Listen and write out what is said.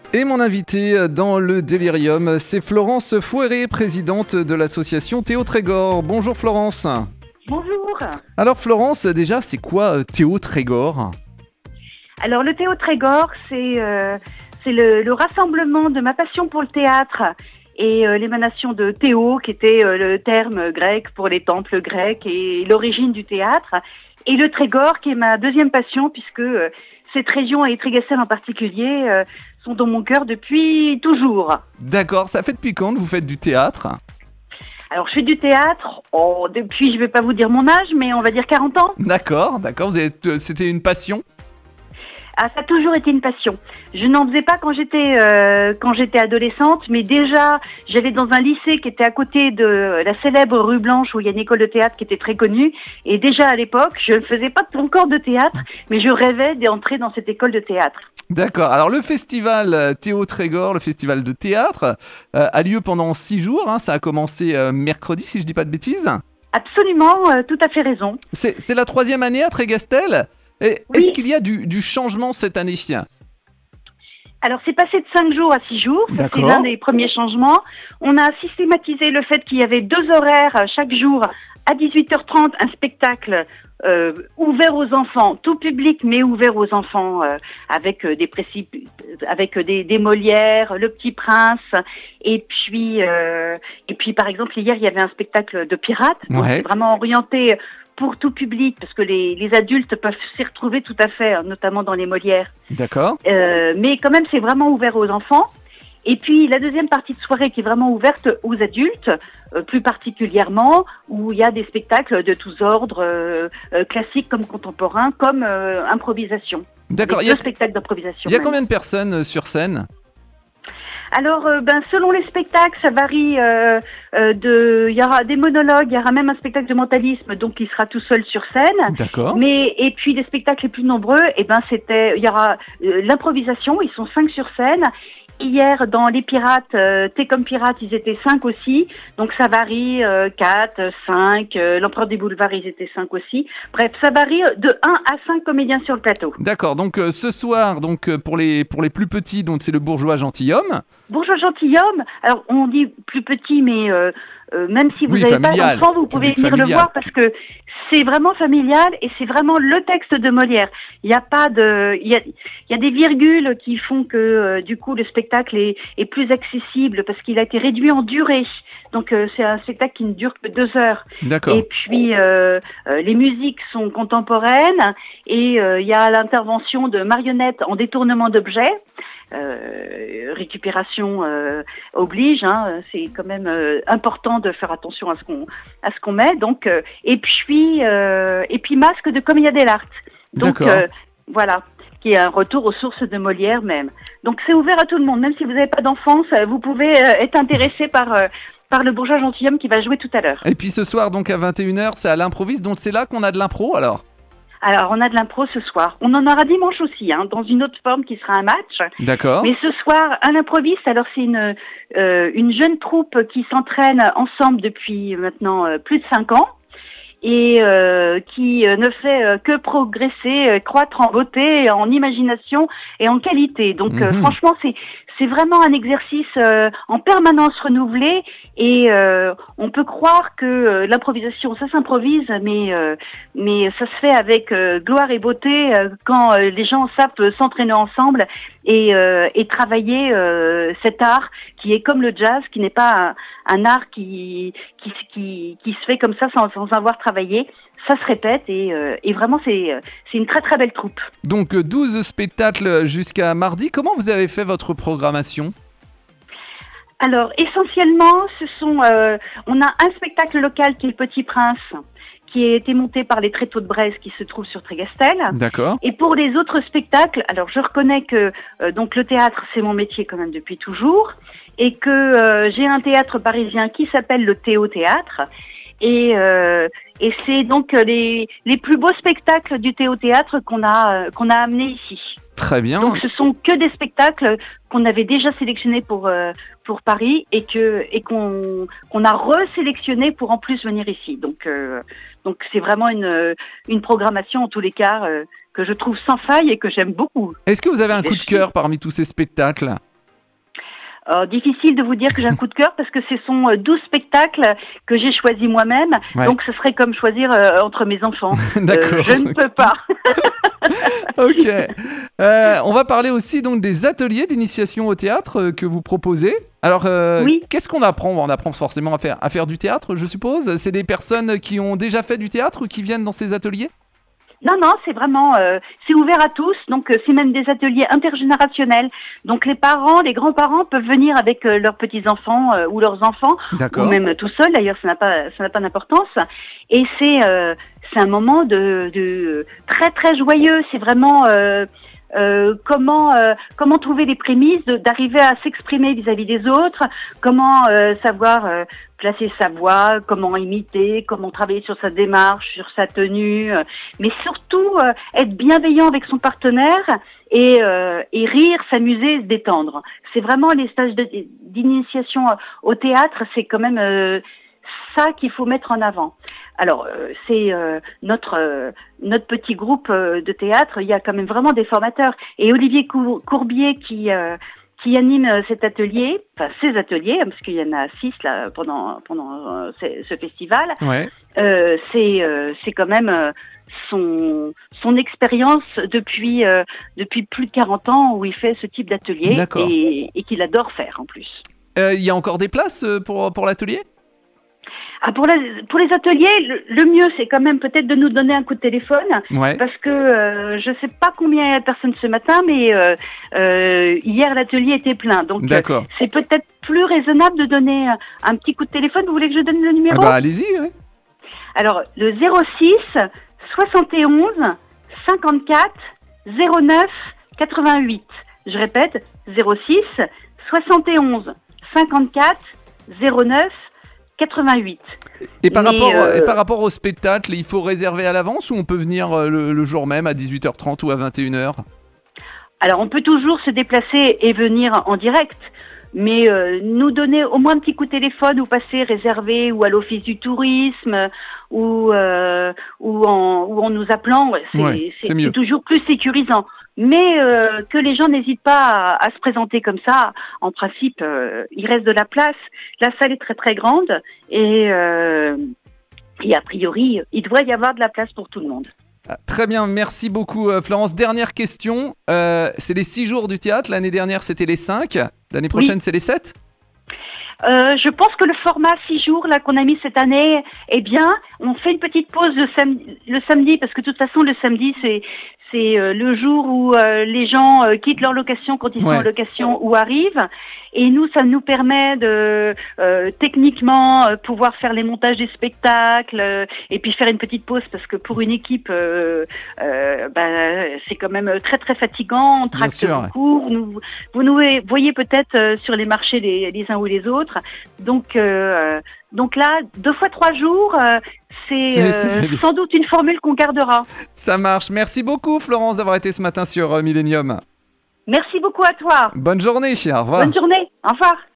Et mon invité dans le Délirium, c'est Florence Fouéré, présidente de l'association Théo Trégor. Bonjour Florence. Bonjour. Alors Florence, déjà, c'est quoi Théo Trégor ? Alors le Théo Trégor, c'est le rassemblement de ma passion pour le théâtre et l'émanation de Théo, qui était le terme grec pour les temples grecs et l'origine du théâtre, et le Trégor, qui est ma deuxième passion, puisque cette région et Trégastel en particulier sont dans mon cœur depuis toujours. D'accord, ça fait depuis quand que vous faites du théâtre ? Alors je fais du théâtre depuis, je vais pas vous dire mon âge, mais on va dire 40 ans. D'accord, c'était une passion ? Ah, ça a toujours été une passion. Je n'en faisais pas quand j'étais adolescente, mais déjà, j'allais dans un lycée qui était à côté de la célèbre rue Blanche, où il y a une école de théâtre qui était très connue. Et déjà à l'époque, je ne faisais pas encore de théâtre, mais je rêvais d'entrer dans cette école de théâtre. D'accord. Alors le festival Théo Trégor, le festival de théâtre, a lieu pendant 6 jours. Ça a commencé mercredi, si je dis pas de bêtises. Absolument, tout à fait raison. C'est la 3e année à Trégastel. Et Oui. Est-ce qu'il y a du changement cette année ? Alors, c'est passé de 5 jours à 6 jours. Ça, c'est D'accord. l'un des premiers changements. On a systématisé le fait qu'il y avait 2 horaires chaque jour à 18h30, un spectacle ouvert aux enfants, tout public, mais ouvert aux enfants, avec des Molières, Le Petit Prince, et puis par exemple hier il y avait un spectacle de pirates, donc Ouais. c'est vraiment orienté pour tout public, parce que les adultes peuvent s'y retrouver tout à fait, notamment dans les Molières. D'accord. Mais quand même, c'est vraiment ouvert aux enfants. Et puis, la deuxième partie de soirée qui est vraiment ouverte aux adultes, plus particulièrement, où il y a des spectacles de tous ordres, classiques comme contemporains, comme improvisation. D'accord. Il y a 2 spectacles d'improvisation. Il y a même. combien de personnes sur scène ? Alors, selon les spectacles, ça varie. Il y aura des monologues, il y aura même un spectacle de mentalisme, donc il sera tout seul sur scène. D'accord. Et puis les spectacles les plus nombreux, il y aura l'improvisation. Ils sont 5 sur scène. Hier, dans les Pirates, T'es comme pirate, ils étaient 5 aussi. Donc ça varie, 4, 5. L'Empereur des Boulevards, ils étaient 5 aussi. Bref, ça varie de 1 à 5 comédiens sur le plateau. D'accord. Donc ce soir, pour les plus petits, donc c'est le bourgeois gentilhomme. Bourgeois gentilhomme, alors on dit plus petit, mais même si vous Oui, n'avez pas familial. d'enfant, vous pouvez Public venir le familial. voir, parce que c'est vraiment familial et c'est vraiment le texte de Molière. Il y a pas de, il y a des virgules qui font que du coup le spectacle est plus accessible, parce qu'il a été réduit en durée. Donc c'est un spectacle qui ne dure que 2 heures. D'accord. Et puis les musiques sont contemporaines, et il y a l'intervention de marionnettes en détournement d'objets. Récupération oblige, c'est quand même important de faire attention à ce qu'on met. Donc et puis masque de Commedia dell'arte. Donc D'accord. voilà, qui est un retour aux sources de Molière même. Donc c'est ouvert à tout le monde, même si vous n'avez pas d'enfance, vous pouvez être intéressé par le bourgeois gentilhomme qui va jouer tout à l'heure. Et puis ce soir, donc à 21h, c'est à l'improviste, donc c'est là qu'on a de l'impro alors ? Alors, on a de l'impro ce soir. On en aura dimanche aussi, dans une autre forme qui sera un match. D'accord. Mais ce soir, à l'improviste, alors c'est une jeune troupe qui s'entraîne ensemble depuis maintenant plus de 5 ans, et qui ne fait que progresser, croître en beauté, en imagination et en qualité. Donc franchement, c'est vraiment un exercice en permanence renouvelé, et on peut croire que l'improvisation, ça s'improvise, mais ça se fait avec gloire et beauté quand les gens savent s'entraîner ensemble et travailler cet art qui est comme le jazz, qui n'est pas un art qui se fait comme ça sans avoir travaillé. Ça se répète, et vraiment c'est une très très belle troupe. Donc 12 spectacles jusqu'à mardi. Comment vous avez fait votre programmation ? Alors essentiellement, on a un spectacle local qui est Le Petit Prince, qui a été monté par les Tréteaux de Bresse, qui se trouve sur Trégastel. D'accord. Et pour les autres spectacles, alors je reconnais que donc le théâtre, c'est mon métier quand même depuis toujours, et que j'ai un théâtre parisien qui s'appelle le Théo Théâtre, et c'est donc les plus beaux spectacles du Théo Théâtre qu'on a amenés ici. Très bien. Donc ce sont que des spectacles qu'on avait déjà sélectionnés pour Paris, et qu'on a resélectionnés pour en plus venir ici. Donc c'est vraiment une programmation en tous les cas que je trouve sans faille et que j'aime beaucoup. Est-ce que vous avez un coup de cœur parmi tous ces spectacles ? Difficile de vous dire que j'ai un coup de cœur parce que ce sont 12 spectacles que j'ai choisis moi-même. Ouais. Donc ce serait comme choisir entre mes enfants. D'accord. Je ne peux pas. Ok. On va parler aussi donc des ateliers d'initiation au théâtre que vous proposez. Alors, Oui. qu'est-ce qu'on apprend? On apprend forcément à faire du théâtre, je suppose. C'est des personnes qui ont déjà fait du théâtre ou qui viennent dans ces ateliers? Non, c'est vraiment, c'est ouvert à tous. Donc, c'est même des ateliers intergénérationnels. Donc, les parents, les grands-parents peuvent venir avec leurs petits-enfants ou leurs enfants, D'accord. ou même tout seul. D'ailleurs, ça n'a pas d'importance. Et c'est un moment de très très joyeux. C'est vraiment comment trouver les prémices d'arriver à s'exprimer vis-à-vis des autres, comment savoir placer sa voix, comment imiter, comment travailler sur sa démarche, sur sa tenue, mais surtout être bienveillant avec son partenaire et rire, s'amuser, se détendre. C'est vraiment les stages d'initiation au théâtre, c'est quand même ça qu'il faut mettre en avant. Alors, c'est notre petit groupe de théâtre, il y a quand même vraiment des formateurs. Et Olivier Courbier qui anime cet atelier, enfin ces ateliers, parce qu'il y en a 6 là pendant ce festival. Ouais. C'est quand même son expérience depuis plus de 40 ans où il fait ce type d'atelier. D'accord. Et qu'il adore faire en plus. Il y a encore des places pour l'atelier? Ah, pour les ateliers, le mieux, c'est quand même peut-être de nous donner un coup de téléphone. Ouais. Parce que je sais pas combien il y a de personnes ce matin, mais hier, l'atelier était plein. Donc, D'accord. c'est peut-être plus raisonnable de donner un petit coup de téléphone. Vous voulez que je donne le numéro? Allez-y, ouais. Alors, le 06 71 54 09 88. Je répète, 06 71 54 09 88. Et par rapport au spectacle, il faut réserver à l'avance ou on peut venir le jour même à 18h30 ou à 21h? Alors, on peut toujours se déplacer et venir en direct, mais nous donner au moins un petit coup de téléphone ou passer réservé ou à l'office du tourisme ou en nous appelant, c'est mieux. toujours plus sécurisant. Mais que les gens n'hésitent pas à se présenter comme ça. En principe, il reste de la place. La salle est très très grande et a priori, il doit y avoir de la place pour tout le monde. Très bien, merci beaucoup Florence. Dernière question, c'est les 6 jours du théâtre. L'année dernière, c'était les 5. L'année prochaine, c'est les 7. Je pense que le format 6 jours là qu'on a mis cette année est bien. On fait une petite pause le samedi parce que de toute façon le samedi c'est le jour où les gens quittent leur location quand ils sont en location ou arrivent. Et nous, ça nous permet de techniquement pouvoir faire les montages des spectacles et puis faire une petite pause parce que pour une équipe, c'est quand même très très fatigant. On tracte beaucoup. Vous nous voyez peut-être sur les marchés les uns ou les autres. Donc là, 2 fois 3 jours, c'est sans doute une formule qu'on gardera. Ça marche. Merci beaucoup Florence d'avoir été ce matin sur Millennium. Merci beaucoup à toi. Bonne journée, au revoir. Bonne journée, au revoir.